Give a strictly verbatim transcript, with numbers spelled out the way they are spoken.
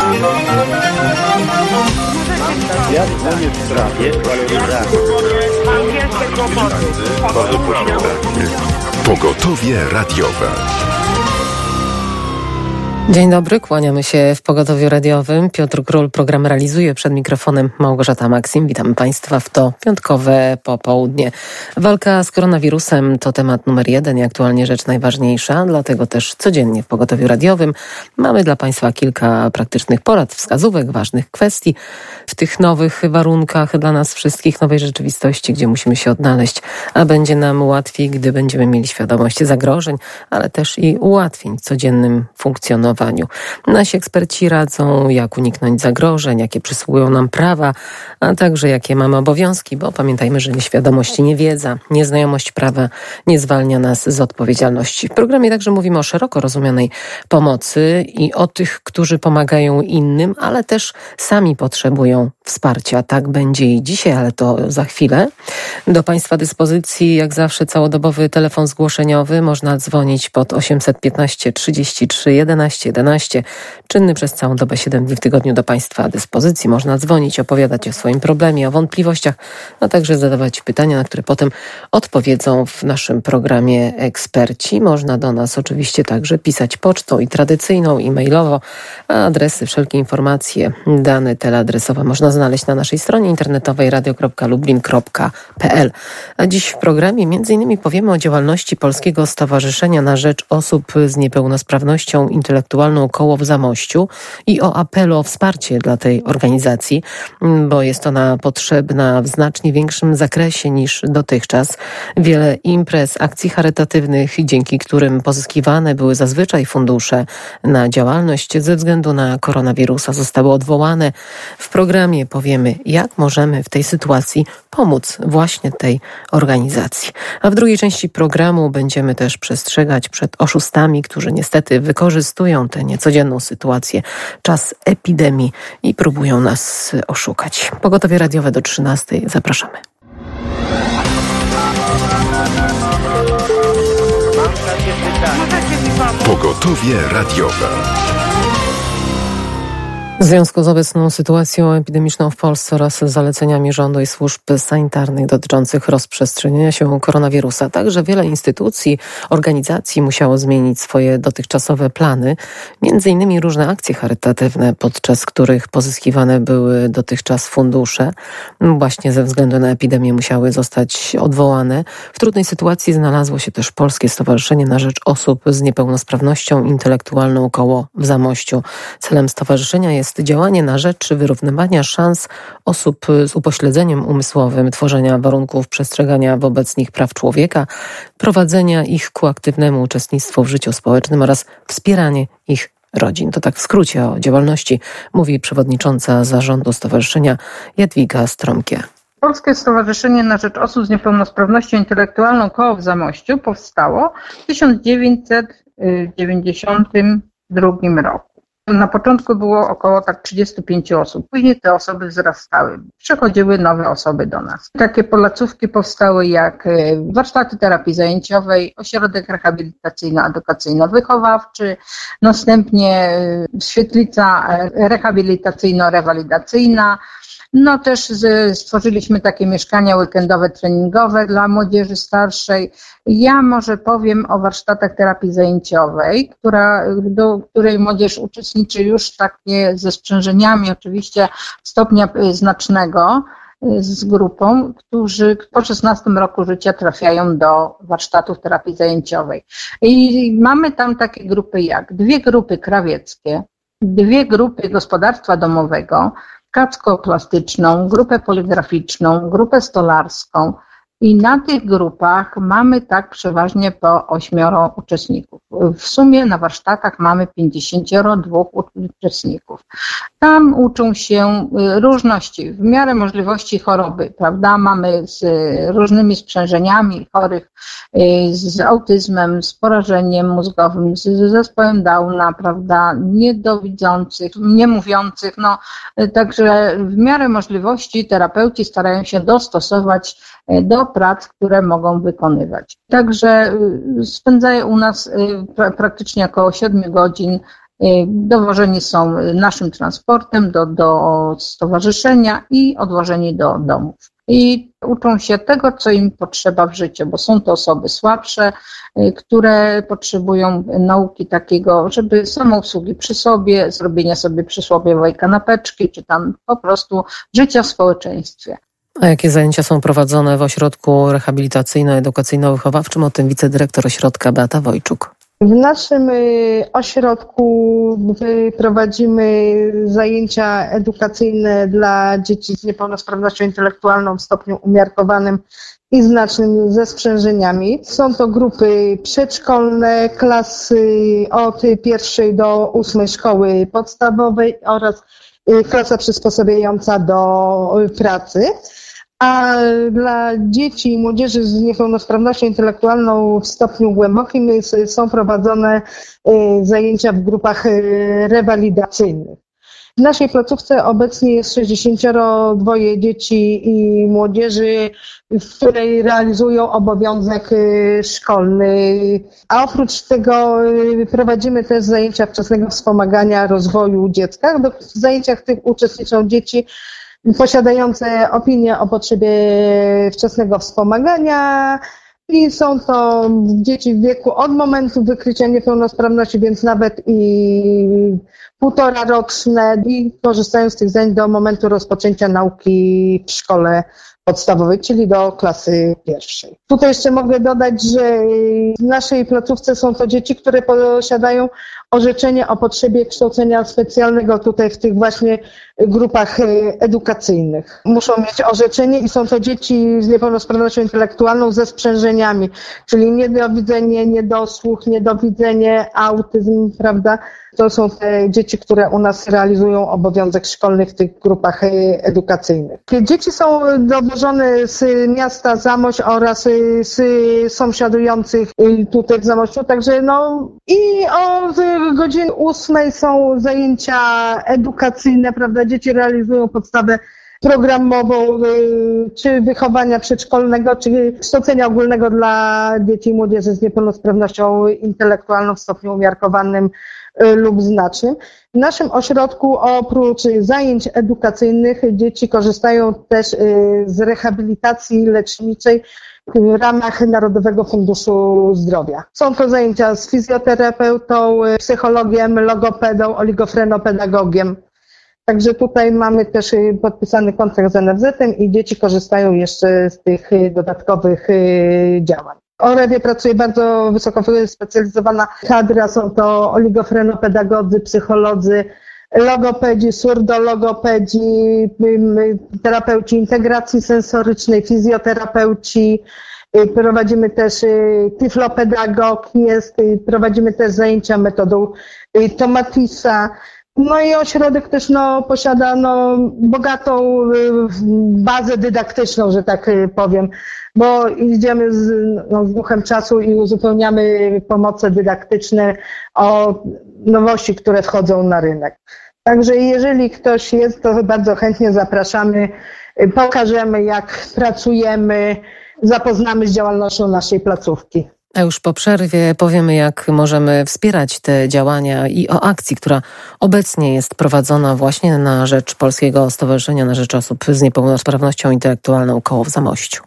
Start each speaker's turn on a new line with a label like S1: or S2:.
S1: Ja dzwonię w sprawie waloryzacji.
S2: Angielskie kłopoty.
S1: Bardzo proszę.
S3: Pogotowie radiowe.
S4: Dzień dobry, kłaniamy się w Pogotowiu Radiowym. Piotr Król program realizuje, przed mikrofonem Małgorzata Maksim. Witamy Państwa w to piątkowe popołudnie. Walka z koronawirusem to temat numer jeden i aktualnie rzecz najważniejsza, dlatego też codziennie w Pogotowiu Radiowym mamy dla Państwa kilka praktycznych porad, wskazówek, ważnych kwestii w tych nowych warunkach dla nas wszystkich, nowej rzeczywistości, gdzie musimy się odnaleźć, a będzie nam łatwiej, gdy będziemy mieli świadomość zagrożeń, ale też i ułatwień w codziennym funkcjonowaniu. Nasi eksperci radzą, jak uniknąć zagrożeń, jakie przysługują nam prawa, a także jakie mamy obowiązki, bo pamiętajmy, że nieświadomość i niewiedza, nieznajomość prawa nie zwalnia nas z odpowiedzialności. W programie także mówimy o szeroko rozumianej pomocy i o tych, którzy pomagają innym, ale też sami potrzebują wsparcia. Tak będzie i dzisiaj, ale to za chwilę. Do Państwa dyspozycji jak zawsze całodobowy telefon zgłoszeniowy. Można dzwonić pod osiemset piętnaście trzydzieści trzy jedenaście jedenaście. Czynny przez całą dobę, siedem dni w tygodniu do Państwa dyspozycji. Można dzwonić, opowiadać o swoim problemie, o wątpliwościach, a także zadawać pytania, na które potem odpowiedzą w naszym programie eksperci. Można do nas oczywiście także pisać pocztą i tradycyjną, i mailowo. A adresy, wszelkie informacje, dane teleadresowe można znaleźć na naszej stronie internetowej radio kropka lublin kropka p l. A dziś w programie między innymi powiemy o działalności Polskiego Stowarzyszenia na Rzecz Osób z Niepełnosprawnością Intelektualną Koło w Zamościu i o apelu o wsparcie dla tej organizacji, bo jest ona potrzebna w znacznie większym zakresie niż dotychczas. Wiele imprez, akcji charytatywnych, dzięki którym pozyskiwane były zazwyczaj fundusze na działalność ze względu na koronawirusa, zostały odwołane. W programie powiemy, jak możemy w tej sytuacji pomóc właśnie tej organizacji. A w drugiej części programu będziemy też przestrzegać przed oszustami, którzy niestety wykorzystują tę niecodzienną sytuację, czas epidemii i próbują nas oszukać. Pogotowie radiowe do trzynastej. Zapraszamy.
S3: Pogotowie radiowe.
S4: W związku z obecną sytuacją epidemiczną w Polsce oraz zaleceniami rządu i służb sanitarnych dotyczących rozprzestrzeniania się koronawirusa, także wiele instytucji, organizacji musiało zmienić swoje dotychczasowe plany, między innymi różne akcje charytatywne, podczas których pozyskiwane były dotychczas fundusze, właśnie ze względu na epidemię musiały zostać odwołane. W trudnej sytuacji znalazło się też Polskie Stowarzyszenie na Rzecz Osób z Niepełnosprawnością Intelektualną Koło w Zamościu. Celem stowarzyszenia jest działanie na rzecz wyrównywania szans osób z upośledzeniem umysłowym, tworzenia warunków przestrzegania wobec nich praw człowieka, prowadzenia ich ku aktywnemu uczestnictwu w życiu społecznym oraz wspieranie ich rodzin. To tak w skrócie o działalności mówi przewodnicząca zarządu stowarzyszenia Jadwiga Stromkier.
S5: Polskie Stowarzyszenie na Rzecz Osób z Niepełnosprawnością Intelektualną Koło w Zamościu powstało w tysiąc dziewięćset dziewięćdziesiątym drugim roku. Na początku było około tak trzydzieści pięć osób. Później te osoby wzrastały. Przychodziły nowe osoby do nas. Takie placówki powstały jak warsztaty terapii zajęciowej, ośrodek rehabilitacyjno-edukacyjno-wychowawczy, następnie świetlica rehabilitacyjno-rewalidacyjna. No też stworzyliśmy takie mieszkania weekendowe, treningowe dla młodzieży starszej. Ja może powiem o warsztatach terapii zajęciowej, która, do której młodzież uczestniczy już takie ze sprzężeniami oczywiście stopnia znacznego z grupą, którzy po szesnastym roku życia trafiają do warsztatów terapii zajęciowej. I mamy tam takie grupy jak dwie grupy krawieckie, dwie grupy gospodarstwa domowego, kacko-plastyczną, grupę poligraficzną, grupę stolarską i na tych grupach mamy tak przeważnie po ośmioro uczestników. W sumie na warsztatach mamy pięćdziesięcioro dwóch uczestników. Tam uczą się różności, w miarę możliwości choroby, prawda? Mamy z różnymi sprzężeniami chorych z autyzmem, z porażeniem mózgowym, z zespołem Downa, prawda? Niedowidzących, niemówiących, no także w miarę możliwości terapeuci starają się dostosować do prac, które mogą wykonywać. Także spędzają u nas praktycznie około siedmiu godzin dowożeni są naszym transportem do, do stowarzyszenia i odwożeni do domów. I uczą się tego, co im potrzeba w życiu, bo są to osoby słabsze, które potrzebują nauki takiego, żeby samoobsługi przy sobie, zrobienia sobie przysłowiowej kanapeczki, czy tam po prostu życia w społeczeństwie.
S4: A jakie zajęcia są prowadzone w ośrodku rehabilitacyjno-edukacyjno-wychowawczym? O tym wicedyrektor ośrodka Beata Wojczuk.
S6: W naszym ośrodku prowadzimy zajęcia edukacyjne dla dzieci z niepełnosprawnością intelektualną w stopniu umiarkowanym i znacznym ze sprzężeniami. Są to grupy przedszkolne, klasy od pierwszej do ósmej szkoły podstawowej oraz klasa przysposabiająca do pracy. A dla dzieci i młodzieży z niepełnosprawnością intelektualną w stopniu głębokim są prowadzone zajęcia w grupach rewalidacyjnych. W naszej placówce obecnie jest sześćdziesiąt dwa dzieci i młodzieży, w której realizują obowiązek szkolny. A oprócz tego prowadzimy też zajęcia wczesnego wspomagania rozwoju dziecka. W zajęciach tych uczestniczą dzieci posiadające opinię o potrzebie wczesnego wspomagania i są to dzieci w wieku od momentu wykrycia niepełnosprawności, więc nawet i półtora roczne i korzystają z tych zajęć do momentu rozpoczęcia nauki w szkole podstawowej, czyli do klasy pierwszej. Tutaj jeszcze mogę dodać, że w naszej placówce są to dzieci, które posiadają orzeczenie o potrzebie kształcenia specjalnego tutaj w tych właśnie grupach edukacyjnych. Muszą mieć orzeczenie i są to dzieci z niepełnosprawnością intelektualną ze sprzężeniami, czyli niedowidzenie, niedosłuch, niedowidzenie, autyzm, prawda? To są te dzieci, które u nas realizują obowiązek szkolny w tych grupach edukacyjnych. Dzieci są dowożone z miasta Zamość oraz z sąsiadujących tutaj w Zamościu, także no i o godzinie ósmej są zajęcia edukacyjne, prawda? Dzieci realizują podstawę programową, czy wychowania przedszkolnego, czy kształcenia ogólnego dla dzieci i młodzieży z niepełnosprawnością intelektualną w stopniu umiarkowanym lub znacznym. W naszym ośrodku oprócz zajęć edukacyjnych dzieci korzystają też z rehabilitacji leczniczej w ramach Narodowego Funduszu Zdrowia. Są to zajęcia z fizjoterapeutą, psychologiem, logopedą, oligofrenopedagogiem. Także tutaj mamy też podpisany kontrakt z N F Z-em i dzieci korzystają jeszcze z tych dodatkowych działań. W Orewie pracuje bardzo wysoko wyspecjalizowana kadra, są to oligofrenopedagodzy, psycholodzy, logopedzi, surdologopedzi, terapeuci integracji sensorycznej, fizjoterapeuci. Prowadzimy też tyflopedagog, jest, prowadzimy też zajęcia metodą Tomatisa. No i ośrodek też no, posiada no, bogatą bazę dydaktyczną, że tak powiem, bo idziemy z, no, z duchem czasu i uzupełniamy pomoce dydaktyczne o nowości, które wchodzą na rynek. Także jeżeli ktoś jest, to bardzo chętnie zapraszamy, pokażemy jak pracujemy, zapoznamy z działalnością naszej placówki.
S4: A już po przerwie powiemy, jak możemy wspierać te działania i o akcji, która obecnie jest prowadzona właśnie na rzecz Polskiego Stowarzyszenia na rzecz Osób z Niepełnosprawnością Intelektualną Koło w Zamościu.